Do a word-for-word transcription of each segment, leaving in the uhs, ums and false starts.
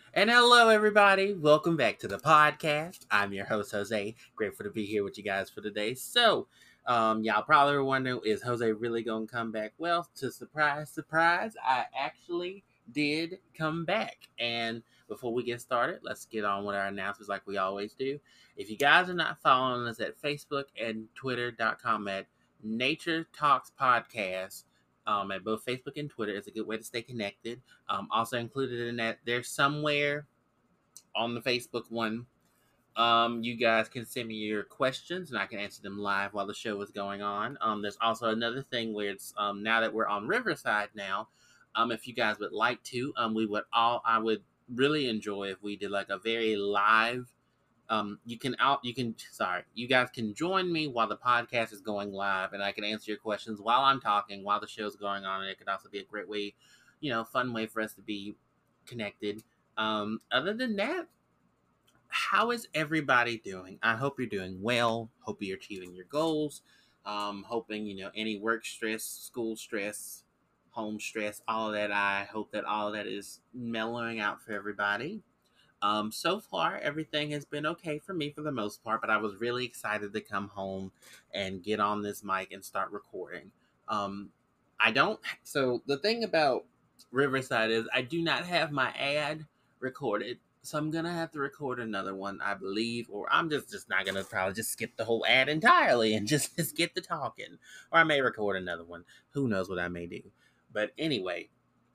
And hello, everybody. Welcome back to the podcast. I'm your host, Jose. Grateful to be here with you guys for today. So, um, y'all probably were wondering, is Jose really going to come back? Well, to surprise, surprise, I actually did come back. And before we get started, let's get on with our announcements like we always do. If you guys are not following us at Facebook and Twitter dot com at Nature Talks Podcast, um, at both Facebook and Twitter, it's a good way to stay connected. Um, also included in that, there's somewhere on the Facebook one, um, you guys can send me your questions and I can answer them live while the show is going on. Um, there's also another thing where it's um, now that we're on Riverside now, um, if you guys would like to, um, we would all I would really enjoy if we did like a very live. Um, you can out you can sorry you guys can join me while the podcast is going live, and I can answer your questions while I'm talking while the show's going on, and it could also be a great way, you know, fun way for us to be connected. Um, other than that, how is everybody doing? I hope you're doing well. Hope you're achieving your goals. Um, hoping, you know, any work stress, school stress, home stress, all of that. I hope that all of that is mellowing out for everybody. Um, so far, everything has been okay for me for the most part, but I was really excited to come home and get on this mic and start recording. Um, I don't. So the thing about Riverside is I do not have my ad recorded, so I'm gonna have to record another one, I believe, or I'm just just not gonna probably just skip the whole ad entirely and just, just get the talking, or I may record another one. Who knows what I may do? But anyway,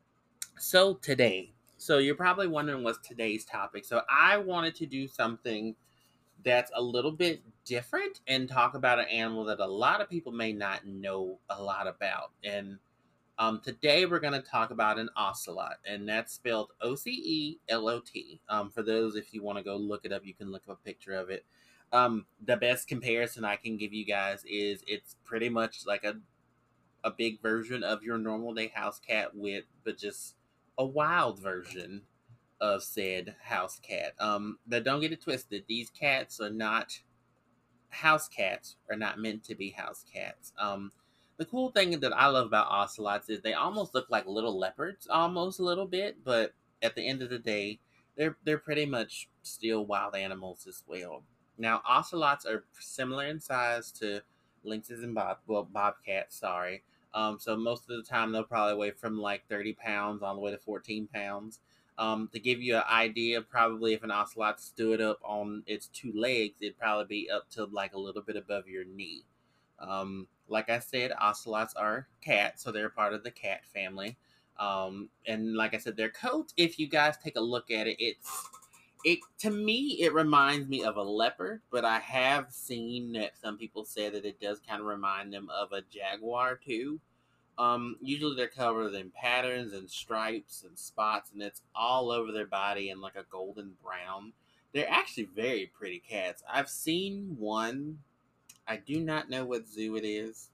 so today, so you're probably wondering what's today's topic. So I wanted to do something that's a little bit different and talk about an animal that a lot of people may not know a lot about. And um, today we're going to talk about an ocelot, and that's spelled O C E L O T. Um, for those, if you want to go look it up, you can look up a picture of it. Um, the best comparison I can give you guys is it's pretty much like a a big version of your normal day house cat with, but just a wild version of said house cat. Um, but don't get it twisted. These cats are not house cats. Are not meant to be house cats. Um, the cool thing that I love about ocelots is they almost look like little leopards, almost a little bit. But at the end of the day, they're they're pretty much still wild animals as well. Now, ocelots are similar in size to lynxes and bob well bobcats. Sorry. Um, so most of the time they'll probably weigh from like thirty pounds all the way to fourteen pounds. Um, to give you an idea, probably if an ocelot stood up on its two legs, it'd probably be up to like a little bit above your knee. Um, like I said, ocelots are cats, so they're part of the cat family. Um, and like I said, their coat, if you guys take a look at it, it's it to me it reminds me of a leopard, but I have seen that some people say that it does kind of remind them of a jaguar too. Um, usually they're covered in patterns and stripes and spots, and it's all over their body in like a golden brown. They're actually very pretty cats. I've seen one. I do not know what zoo it is.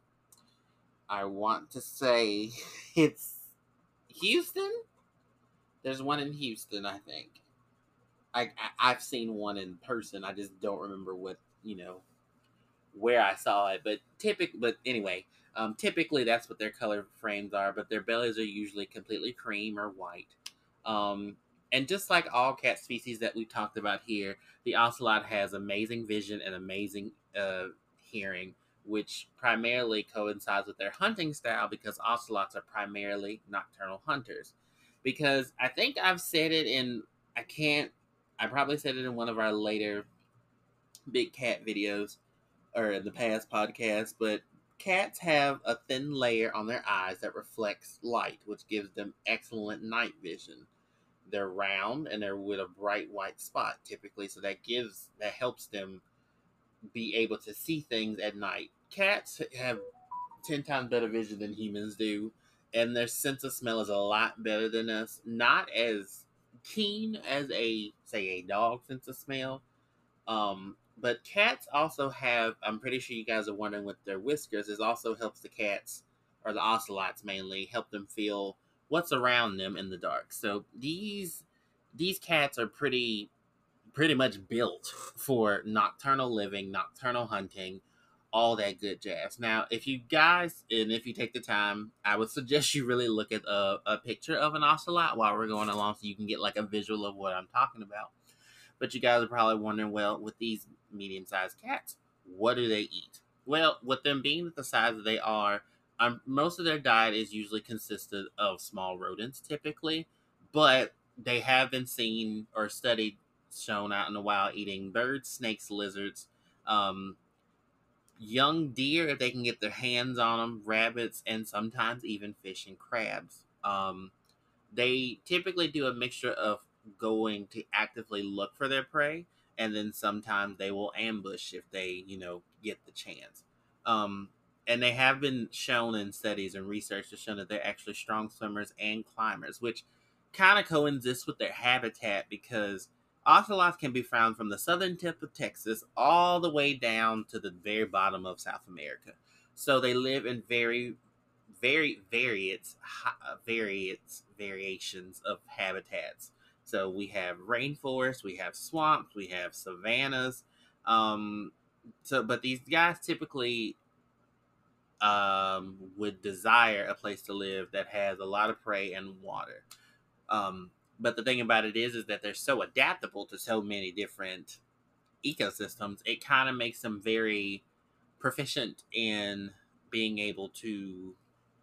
I want to say it's Houston. There's one in Houston, I think. I, I I've seen one in person. I just don't remember what you know where I saw it, but typic but anyway, um, typically that's what their color frames are, but their bellies are usually completely cream or white. Um, and just like all cat species that we've talked about here, the ocelot has amazing vision and amazing uh, hearing, which primarily coincides with their hunting style because ocelots are primarily nocturnal hunters. Because I think I've said it in, I can't, I probably said it in one of our later big cat videos or in the past podcast, but cats have a thin layer on their eyes that reflects light, which gives them excellent night vision. They're round and they're with a bright white spot typically, so that gives that helps them be able to see things at night. Cats have ten times better vision than humans do, and their sense of smell is a lot better than us. Not as keen as a say a dog sense of smell, um, but cats also have, I'm pretty sure you guys are wondering with their whiskers, it also helps the cats, or the ocelots mainly, help them feel what's around them in the dark. So these these cats are pretty pretty much built for nocturnal living, nocturnal hunting. all that good jazz. Now, if you guys, and if you take the time, I would suggest you really look at a, a picture of an ocelot while we're going along so you can get like a visual of what I'm talking about. But you guys are probably wondering, well, with these medium-sized cats, what do they eat? Well, with them being the size that they are, um, most of their diet is usually consisted of small rodents, typically, but they have been seen or studied, shown out in the wild, eating birds, snakes, lizards, um, young deer if they can get their hands on them, rabbits, and sometimes even fish and crabs. Um, they typically do a mixture of going to actively look for their prey, and then sometimes they will ambush if they, you know, get the chance. Um, and they have been shown in studies and research to show that they're actually strong swimmers and climbers, which kind of coincides with their habitat because ocelots can be found from the southern tip of Texas all the way down to the very bottom of South America. So they live in very very various various variations of habitats. So we have rainforests, we have swamps, we have savannas. Um, so, but these guys typically um, would desire a place to live that has a lot of prey and water. Um, but the thing about it is, is that they're so adaptable to so many different ecosystems. It kind of makes them very proficient in being able to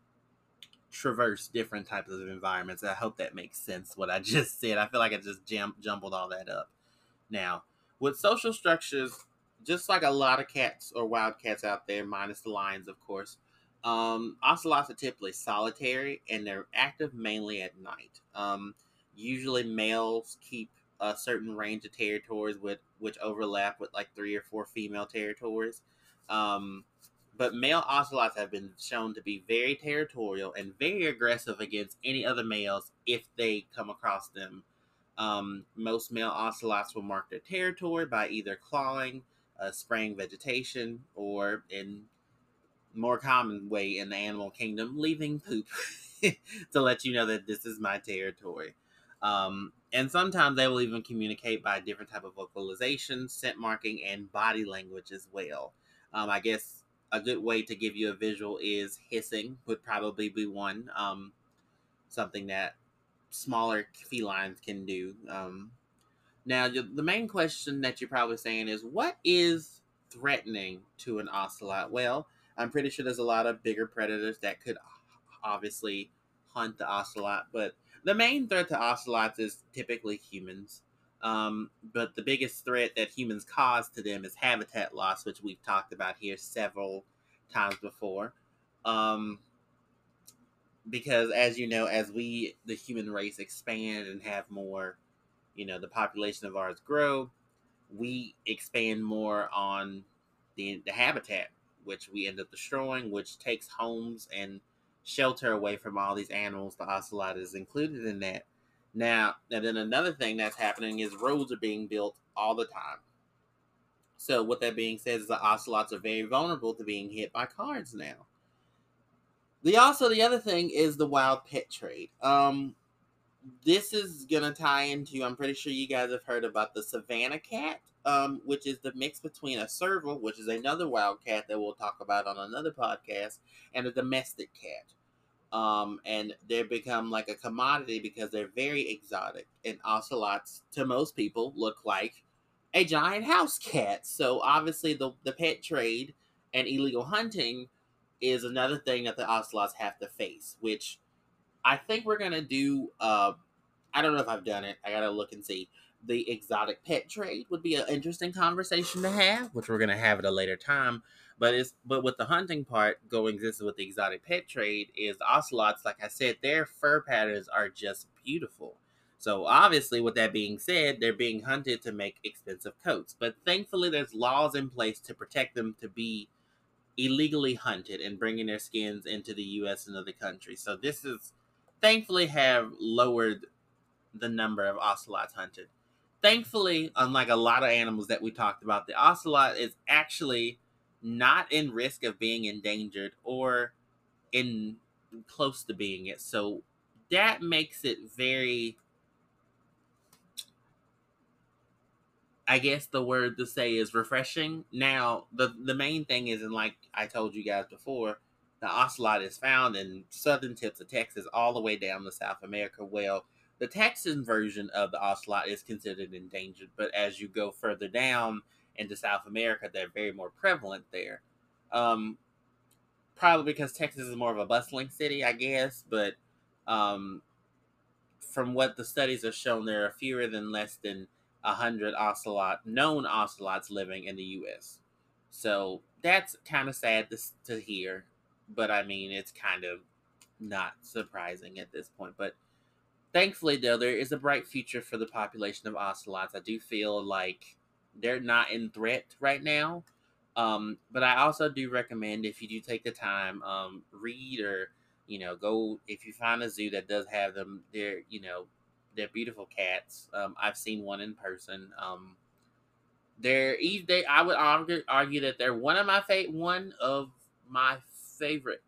traverse different types of environments. I hope that makes sense what I just said. I feel like I just jam- jumbled all that up. Now, with social structures, just like a lot of cats or wild cats out there, minus the lions, of course, um, ocelots are typically solitary and they're active mainly at night. Um, usually, males keep a certain range of territories with which overlap with like three or four female territories. Um, but male ocelots have been shown to be very territorial and very aggressive against any other males if they come across them. Um, most male ocelots will mark their territory by either clawing, uh, spraying vegetation, or in more common way in the animal kingdom, leaving poop to let you know that this is my territory. Um, and sometimes they will even communicate by different type of vocalization, scent marking, and body language as well. Um, I guess a good way to give you a visual is hissing would probably be one. Um, something that smaller felines can do. Um, now, the main question that you're probably saying is, what is threatening to an ocelot? Well, I'm pretty sure there's a lot of bigger predators that could obviously hunt the ocelot, but the main threat to ocelots is typically humans. Um, but the biggest threat that humans cause to them is habitat loss, which we've talked about here several times before. Um, because as you know, as we, the human race, expand and have more, you know, the population of ours grow, we expand more on the, the habitat, which we end up destroying, which takes homes and shelter away from all these animals. The ocelot is included in that. Now, and then another thing that's happening is roads are being built all the time. So what that being said is the ocelots are very vulnerable to being hit by cars now. The also the other thing is the wild pet trade. Um, this is gonna tie into, I'm pretty sure you guys have heard about the Savannah cat, um, which is the mix between a serval, which is another wild cat that we'll talk about on another podcast, and a domestic cat. Um, and they become like a commodity because they're very exotic. And ocelots, to most people, look like a giant house cat. So obviously, the the pet trade and illegal hunting is another thing that the ocelots have to face, which I think we're gonna do. Uh, I don't know if I've done it. I gotta look and see. The exotic pet trade would be an interesting conversation to have, which we're gonna have at a later time. But it's but with the hunting part going exists with the exotic pet trade is the ocelots. Like I said, their fur patterns are just beautiful. So obviously, with that being said, they're being hunted to make expensive coats. But thankfully, there's laws in place to protect them to be illegally hunted and bringing their skins into the U S and other countries. So this is thankfully have lowered the number of ocelots hunted. Thankfully, unlike a lot of animals that we talked about, the ocelot is actually not in risk of being endangered or in close to being it. So that makes it very I guess the word to say is refreshing. Now, the the main thing is, and like I told you guys before, the ocelot is found in southern tips of Texas all the way down to South America. Well, the Texan version of the ocelot is considered endangered, but as you go further down into South America, they're very more prevalent there. Um, Probably because Texas is more of a bustling city, I guess, but um, from what the studies have shown, there are fewer than less than a hundred ocelot known ocelots living in the U S. So that's kind of sad to, to hear, but I mean it's kind of not surprising at this point. But thankfully, though, there is a bright future for the population of ocelots. I do feel like they're not in threat right now. Um, but I also do recommend if you do take the time, um, read or you know go if you find a zoo that does have them. They're you know they're beautiful cats. Um, I've seen one in person. Um, they're each they I would argue, argue that they're one of my fa- one of my favorite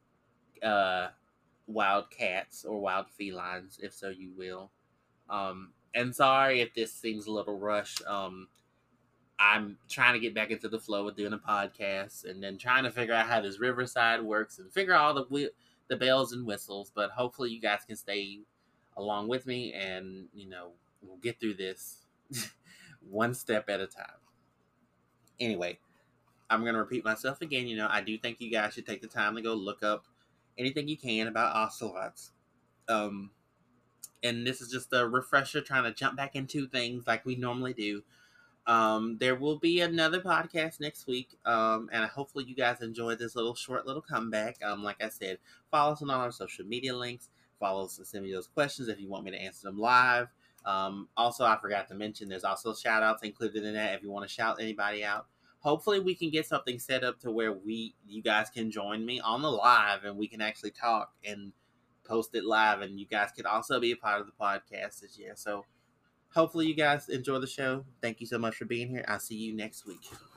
uh wild cats or wild felines, if so you will. Um, and sorry if this seems a little rushed. Um, I'm trying to get back into the flow of doing a podcast, and then trying to figure out how this Riverside works, and figure out all the whi- the bells and whistles. But hopefully, you guys can stay along with me, and you know we'll get through this one step at a time. Anyway, I'm gonna repeat myself again. You know, I do think you guys should take the time to go look up anything you can about ocelots. Um, and this is just a refresher, trying to jump back into things like we normally do. Um, there will be another podcast next week, um, and hopefully you guys enjoyed this little short little comeback. Um, like I said, follow us on all our social media links. Follow us and send me those questions if you want me to answer them live. Um, also, I forgot to mention there's also shout outs included in that if you want to shout anybody out. Hopefully, we can get something set up to where we you guys can join me on the live and we can actually talk and post it live, and you guys can also be a part of the podcast this year. So hopefully you guys enjoy the show. Thank you so much for being here. I'll see you next week.